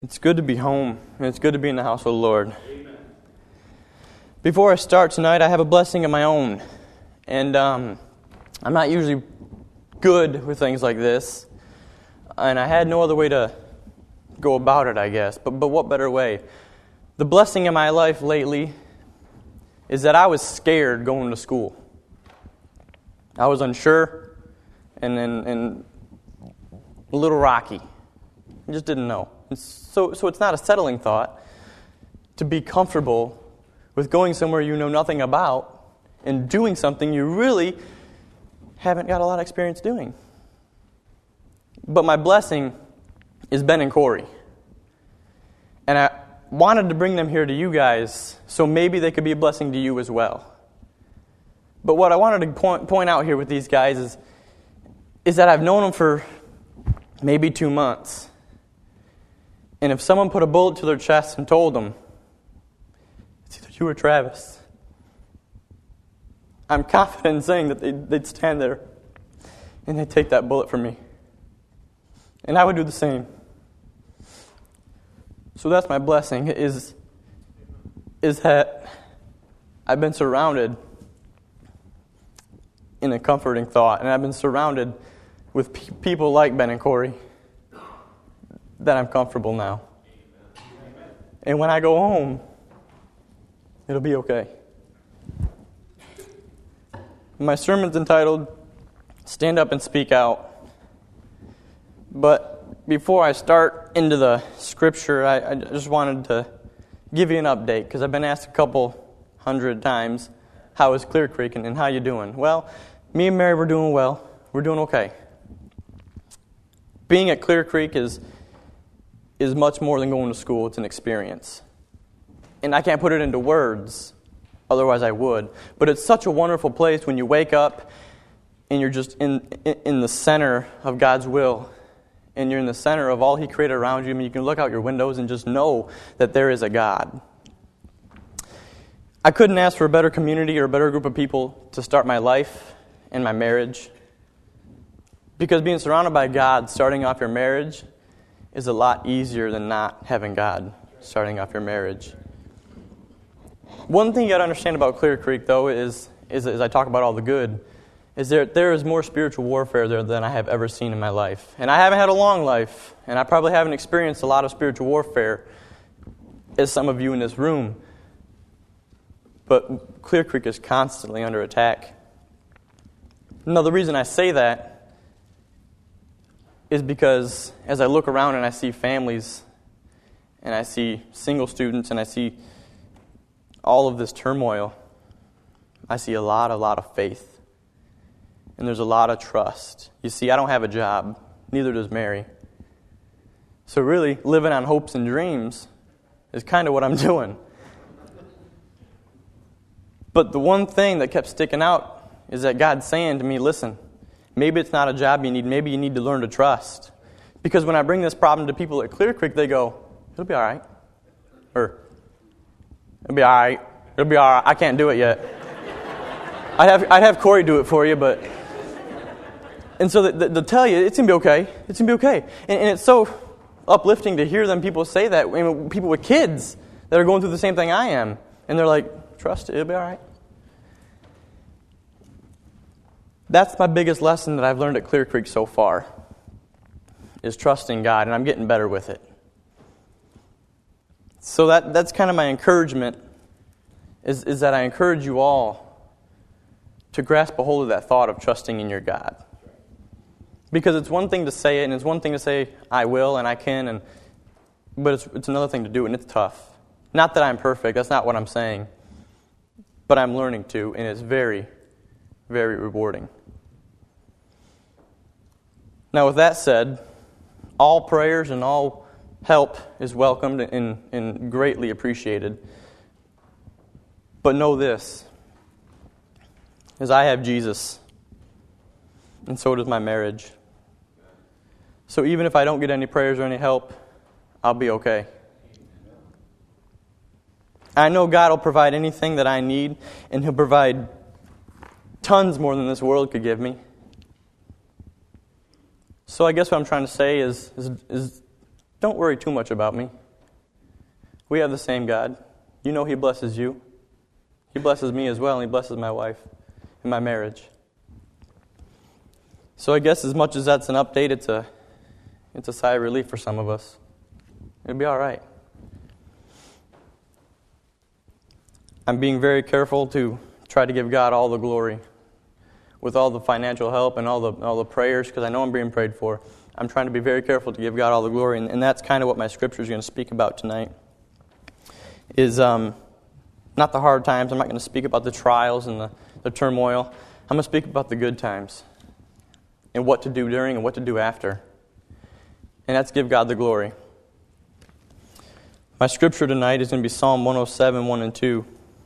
It's good to be home, and it's good to be in the house of the Lord. Amen. Before I start tonight, I have a blessing of my own. And I'm not usually good with things like this. And I had no other way to go about it, I guess. But what better way? The blessing in my life lately is that I was scared going to school. I was unsure and a little rocky. I just didn't know. So it's not a settling thought to be comfortable with going somewhere you know nothing about and doing something you really haven't got a lot of experience doing. But my blessing is Ben and Corey. And I wanted to bring them here to you guys so maybe they could be a blessing to you as well. But what I wanted to point out here with these guys is that I've known them for maybe 2 months. And if someone put a bullet to their chest and told them, it's either you or Travis, I'm confident in saying that they'd stand there and they'd take that bullet from me. And I would do the same. So that's my blessing, is that I've been surrounded in a comforting thought. And I've been surrounded with people like Ben and Corey that I'm comfortable now. And when I go home, it'll be okay. My sermon's entitled, Stand Up and Speak Out. But before I start into the scripture, I just wanted to give you an update, because I've been asked a couple hundred times, how is Clear Creek and how you doing? Well, me and Mary, we're doing well. We're doing okay. Being at Clear Creek is much more than going to school. It's an experience. And I can't put it into words, otherwise I would. But it's such a wonderful place when you wake up and you're just in the center of God's will. And you're in the center of all He created around you. I mean, you can look out your windows and just know that there is a God. I couldn't ask for a better community or a better group of people to start my life and my marriage. Because being surrounded by God, starting off your marriage, is a lot easier than not having God starting off your marriage. One thing you got to understand about Clear Creek, though, is as I talk about all the good, is there is more spiritual warfare there than I have ever seen in my life. And I haven't had a long life, and I probably haven't experienced a lot of spiritual warfare as some of you in this room. But Clear Creek is constantly under attack. Now, the reason I say that is because as I look around and I see families, and I see single students, and I see all of this turmoil, I see a lot of faith. And there's a lot of trust. You see, I don't have a job. Neither does Mary. So really, living on hopes and dreams is kind of what I'm doing. But the one thing that kept sticking out is that God's saying to me, listen, maybe it's not a job you need. Maybe you need to learn to trust. Because when I bring this problem to people at Clear Creek, they go, it'll be all right. Or, it'll be all right. It'll be all right. I can't do it yet. I'd have Corey do it for you, but... And so they'll tell you, it's going to be okay. It's going to be okay. And it's so uplifting to hear them people say that. I mean, people with kids that are going through the same thing I am. And they're like, trust it. It'll be all right. That's my biggest lesson that I've learned at Clear Creek so far, is trusting God, and I'm getting better with it. So that's kind of my encouragement, is that I encourage you all to grasp a hold of that thought of trusting in your God. Because it's one thing to say it, and it's one thing to say, I will and I can, but it's another thing to do it, and it's tough. Not that I'm perfect, that's not what I'm saying, but I'm learning to, and it's very, very rewarding. Now, with that said, all prayers and all help is welcomed and greatly appreciated. But know this, is I have Jesus, and so does my marriage. So even if I don't get any prayers or any help, I'll be okay. I know God will provide anything that I need, and He'll provide tons more than this world could give me. So I guess what I'm trying to say is don't worry too much about me. We have the same God. You know He blesses you. He blesses me as well, and He blesses my wife and my marriage. So I guess as much as that's an update, it's a sigh of relief for some of us. It'll be all right. I'm being very careful to try to give God all the glory with all the financial help and all the prayers, because I know I'm being prayed for. I'm trying to be very careful to give God all the glory, and that's kind of what my scripture is going to speak about tonight. Is not the hard times. I'm not going to speak about the trials and the turmoil. I'm going to speak about the good times and what to do during and what to do after. And that's give God the glory. My scripture tonight is going to be Psalm 107, 1 and 2.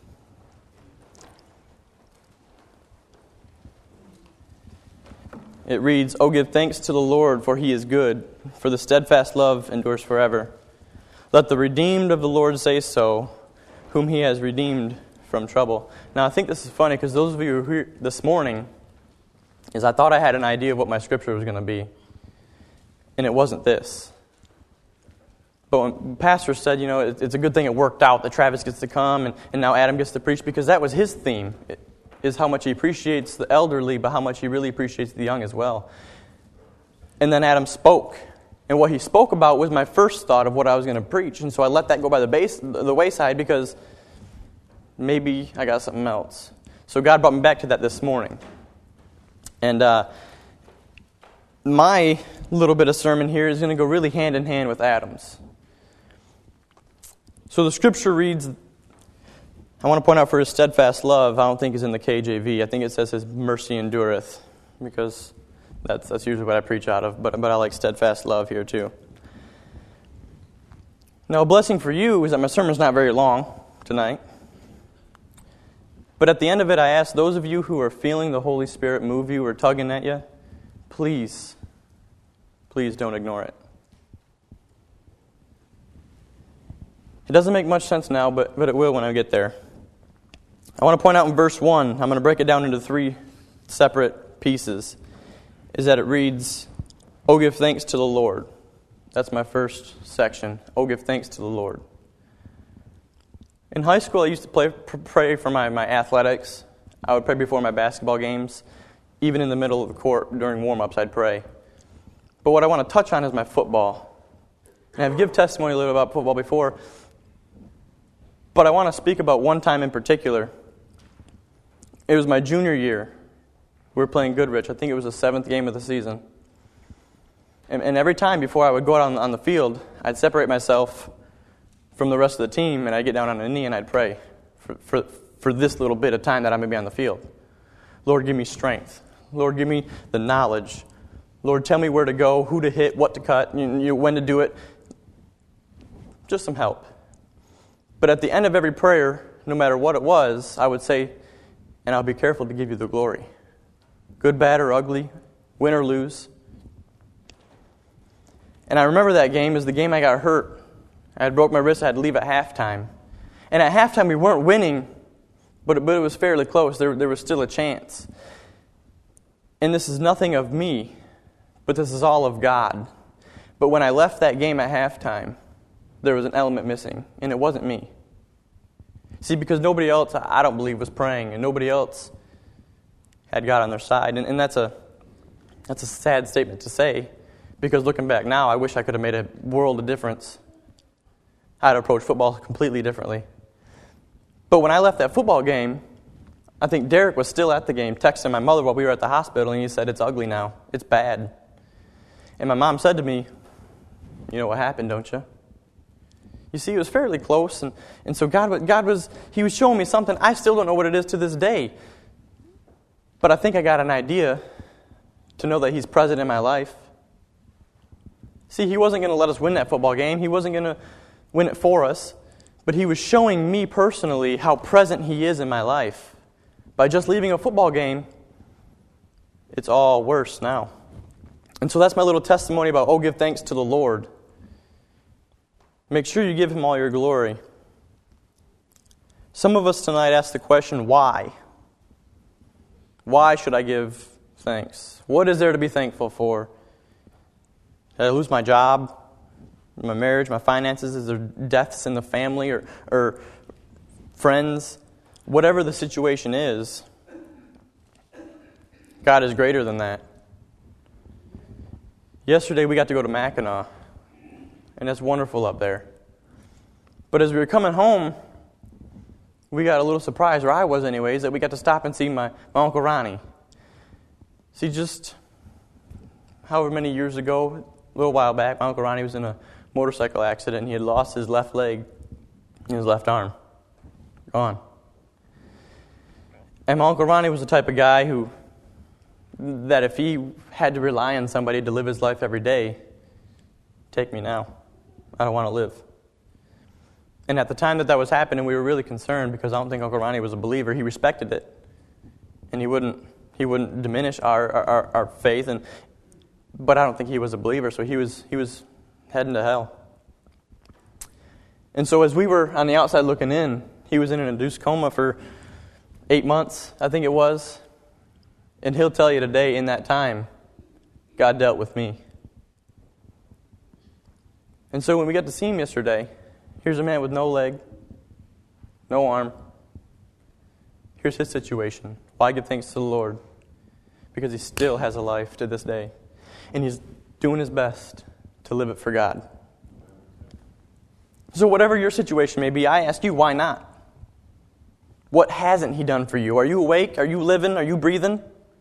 It reads, "O give thanks to the Lord, for He is good, for the steadfast love endures forever. Let the redeemed of the Lord say so, whom He has redeemed from trouble." Now, I think this is funny, because those of you who are here this morning, is I thought I had an idea of what my scripture was going to be, and it wasn't this. But when the pastor said, it's a good thing it worked out that Travis gets to come, and now Adam gets to preach, because that was his theme, is how much he appreciates the elderly, but how much he really appreciates the young as well. And then Adam spoke. And what he spoke about was my first thought of what I was going to preach. And so I let that go by the wayside, because maybe I got something else. So God brought me back to that this morning. And my little bit of sermon here is going to go really hand in hand with Adam's. So the scripture reads, I want to point out, for His steadfast love, I don't think is in the KJV. I think it says His mercy endureth, because that's usually what I preach out of. But I like steadfast love here too. Now, a blessing for you is that my sermon's not very long tonight. But at the end of it, I ask those of you who are feeling the Holy Spirit move you or tugging at you, please don't ignore it. It doesn't make much sense now, but it will when I get there. I want to point out in verse 1, I'm going to break it down into 3 separate pieces, is that it reads, "O give thanks to the Lord." That's my first section. "O give thanks to the Lord." In high school, I used to pray for my athletics. I would pray before my basketball games. Even in the middle of the court during warm-ups, I'd pray. But what I want to touch on is my football. And I've given testimony a little about football before, but I want to speak about one time in particular. It was my junior year. We were playing Goodrich. I think it was the 7th game of the season. And every time before I would go out on the field, I'd separate myself from the rest of the team, and I'd get down on a knee and I'd pray for this little bit of time that I'm going to be on the field. Lord, give me strength. Lord, give me the knowledge. Lord, tell me where to go, who to hit, what to cut, when to do it. Just some help. But at the end of every prayer, no matter what it was, I would say, "And I'll be careful to give you the glory. Good, bad, or ugly, win or lose." And I remember that game as the game I got hurt. I had broke my wrist. I had to leave at halftime. And at halftime, we weren't winning, but it was fairly close. There was still a chance. And this is nothing of me, but this is all of God. But when I left that game at halftime, there was an element missing, and it wasn't me. See, because nobody else, I don't believe, was praying, and nobody else had God on their side. And that's a sad statement to say, because looking back now, I wish I could have made a world of difference. I'd approach football completely differently. But when I left that football game, I think Derek was still at the game, texting my mother while we were at the hospital, and he said, "It's ugly now. It's bad." And my mom said to me, "You know what happened, don't you?" You see, it was fairly close, and so God was showing me something. I still don't know what it is to this day. But I think I got an idea to know that He's present in my life. See, He wasn't going to let us win that football game. He wasn't going to win it for us. But He was showing me personally how present He is in my life. By just leaving a football game, it's all worse now. And so that's my little testimony about, "Oh, give thanks to the Lord." Make sure you give Him all your glory. Some of us tonight ask the question, why? Why should I give thanks? What is there to be thankful for? Did I lose my job? my marriage, my finances? Is there deaths in the family or friends? Whatever the situation is, God is greater than that. Yesterday we got to go to Mackinac, and it's wonderful up there. But as we were coming home, we got a little surprised, or I was anyways, that we got to stop and see my Uncle Ronnie. See, just however many years ago, a little while back, my Uncle Ronnie was in a motorcycle accident, and he had lost his left leg and his left arm. Gone. And my Uncle Ronnie was the type of guy that if he had to rely on somebody to live his life every day, take me now. I don't want to live. And at the time that was happening, we were really concerned because I don't think Uncle Ronnie was a believer. He respected it. And he wouldn't diminish our faith. But I don't think he was a believer, so he was heading to hell. And so as we were on the outside looking in, he was in an induced coma for 8 months, I think it was. And he'll tell you today, in that time, God dealt with me. And so when we got to see him yesterday, here's a man with no leg, no arm. Here's his situation. Well, I give thanks to the Lord because he still has a life to this day. And he's doing his best to live it for God. So whatever your situation may be, I ask you, why not? What hasn't he done for you? Are you awake? Are you living? Are you breathing?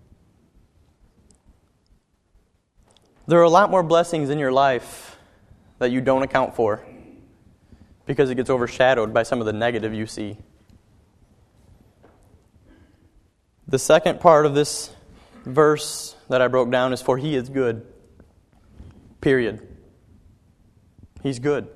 There are a lot more blessings in your life that you don't account for because it gets overshadowed by some of the negative you see. The second part of this verse that I broke down is, for he is good. Period. He's good.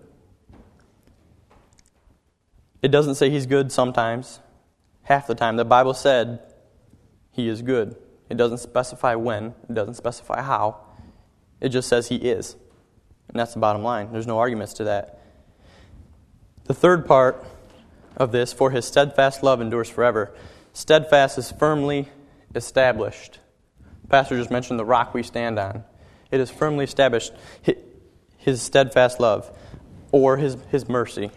It doesn't say he's good sometimes. Half the time. The Bible said he is good. It doesn't specify when. It doesn't specify how. It just says he is. And that's the bottom line. There's no arguments to that. The third part of this, for his steadfast love endures forever. Steadfast is firmly established. Pastor just mentioned the rock we stand on. It is firmly established, his steadfast love, or his mercy.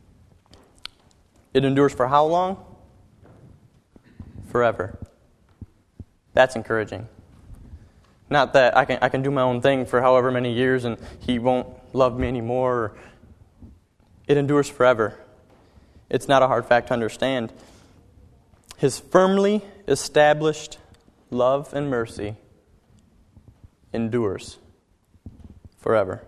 It endures for how long? Forever. That's encouraging. Not that I can do my own thing for however many years and he won't love me anymore. It endures forever. It's not a hard fact to understand. His firmly established love and mercy endures forever.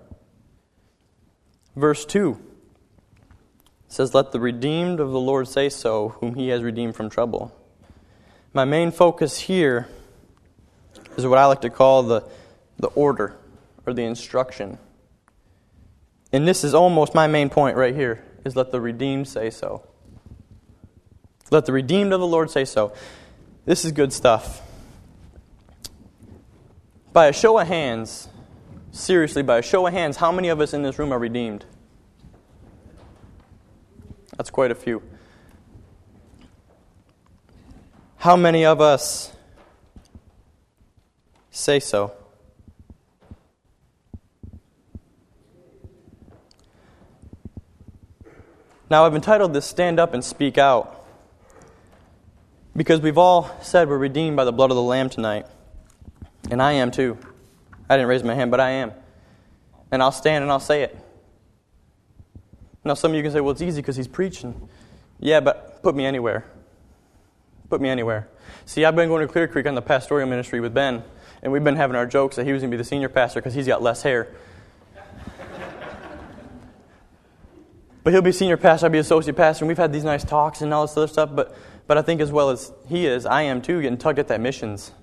Verse 2 says, let the redeemed of the Lord say so, whom he has redeemed from trouble. My main focus here is what I like to call the order or the instruction. And this is almost my main point right here, is let the redeemed say so. Let the redeemed of the Lord say so. This is good stuff. By a show of hands, seriously, by a show of hands, how many of us in this room are redeemed? That's quite a few. How many of us say so? Now, I've entitled this Stand Up and Speak Out because we've all said we're redeemed by the blood of the Lamb tonight. And I am too. I didn't raise my hand, but I am. And I'll stand and I'll say it. Now, some of you can say, well, it's easy because he's preaching. Yeah, but put me anywhere. Put me anywhere. See, I've been going to Clear Creek on the pastoral ministry with Ben, and we've been having our jokes that he was going to be the senior pastor because he's got less hair. But he'll be senior pastor, I'll be associate pastor, and we've had these nice talks and all this other stuff, but I think as well as he is, I am too, getting tugged at that missions.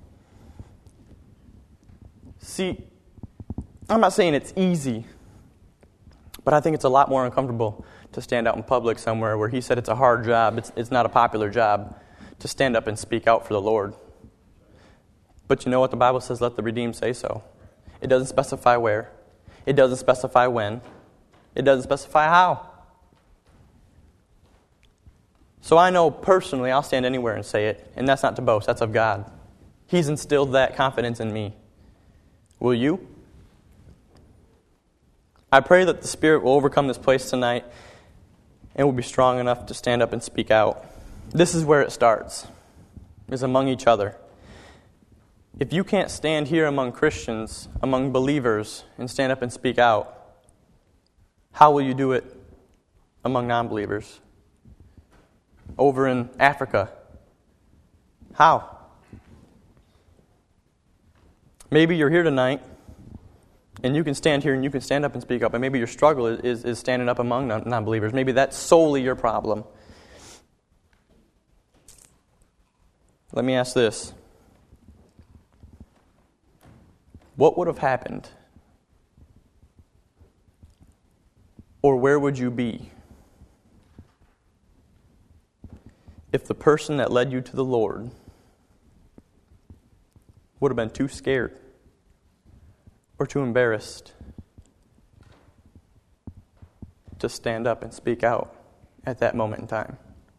See, I'm not saying it's easy, but I think it's a lot more uncomfortable to stand out in public somewhere where he said it's a hard job, it's not a popular job, to stand up and speak out for the Lord. But you know what the Bible says, let the redeemed say so. It doesn't specify where. It doesn't specify when. It doesn't specify how. So I know personally I'll stand anywhere and say it, and that's not to boast, that's of God. He's instilled that confidence in me. Will you? I pray that the Spirit will overcome this place tonight and will be strong enough to stand up and speak out. This is where it starts, is among each other. If you can't stand here among Christians, among believers, and stand up and speak out, how will you do it among non-believers? Over in Africa? How? Maybe you're here tonight, and you can stand here and you can stand up and speak up, and maybe your struggle is standing up among non-believers. Maybe that's solely your problem. Let me ask this. What would have happened? Or where would you be if the person that led you to the Lord would have been too scared or too embarrassed to stand up and speak out at that moment in time?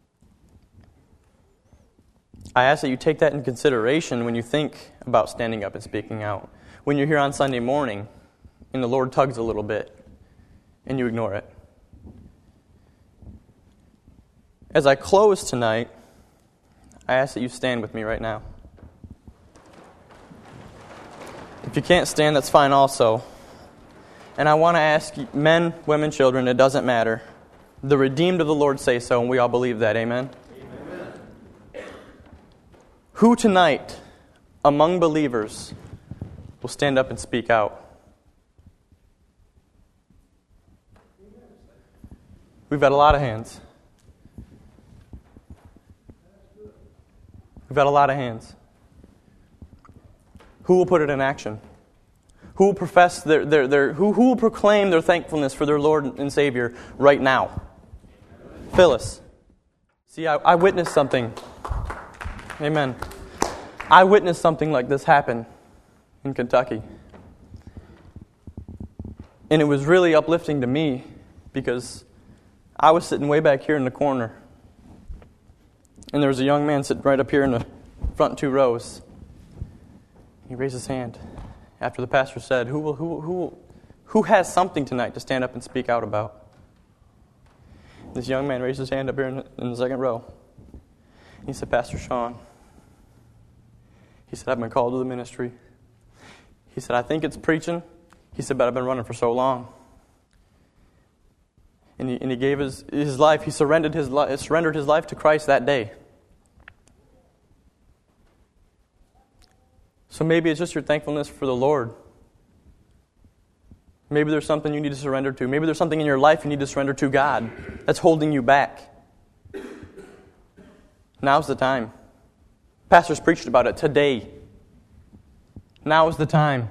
I ask that you take that in consideration when you think about standing up and speaking out. When you're here on Sunday morning and the Lord tugs a little bit and you ignore it. As I close tonight, I ask that you stand with me right now. If you can't stand, that's fine also. And I want to ask you, men, women, children, it doesn't matter. The redeemed of the Lord say so, and we all believe that. Amen? Amen. Who tonight, among believers, will stand up and speak out? We've got a lot of hands. We've got a lot of hands. Who will put it in action? Who will profess who will proclaim their thankfulness for their Lord and Savior right now? Phyllis. See, I witnessed something. Amen. I witnessed something like this happen in Kentucky. And it was really uplifting to me because I was sitting way back here in the corner. And there was a young man sitting right up here in the front 2 rows. He raised his hand after the pastor said, who has something tonight to stand up and speak out about? This young man raised his hand up here in the 2nd row. He said, Pastor Sean, he said, I've been called to the ministry. He said, I think it's preaching. He said, but I've been running for so long. And he gave his life. He surrendered his life to Christ that day. So maybe it's just your thankfulness for the Lord. Maybe there's something you need to surrender to. Maybe there's something in your life you need to surrender to God that's holding you back. Now's the time. Pastors preached about it today. Now is the time.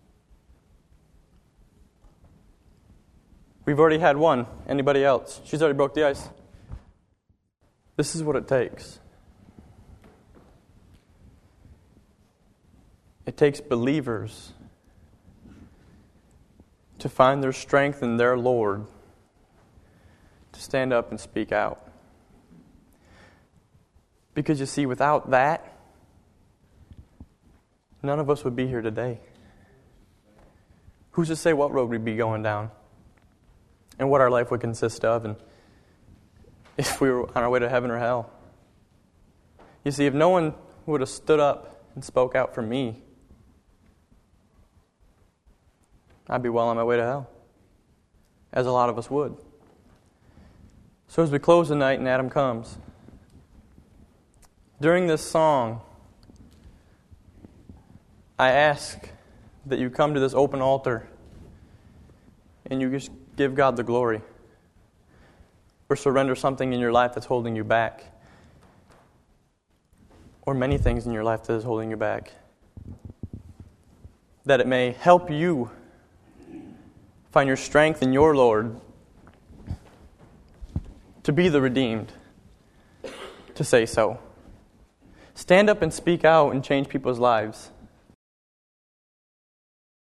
We've already had one. Anybody else? She's already broke the ice. This is what it takes. It takes believers to find their strength in their Lord to stand up and speak out. Because you see, without that, none of us would be here today. Who's to say what road we'd be going down? And what our life would consist of, and if we were on our way to heaven or hell. You see, if no one would have stood up and spoke out for me, I'd be well on my way to hell, as a lot of us would. So as we close the night and Adam comes, during this song, I ask that you come to this open altar and you just give God the glory, or surrender something in your life that's holding you back, or many things in your life that is holding you back, that it may help you find your strength in your Lord to be the redeemed, to say so. Stand up and speak out and change people's lives.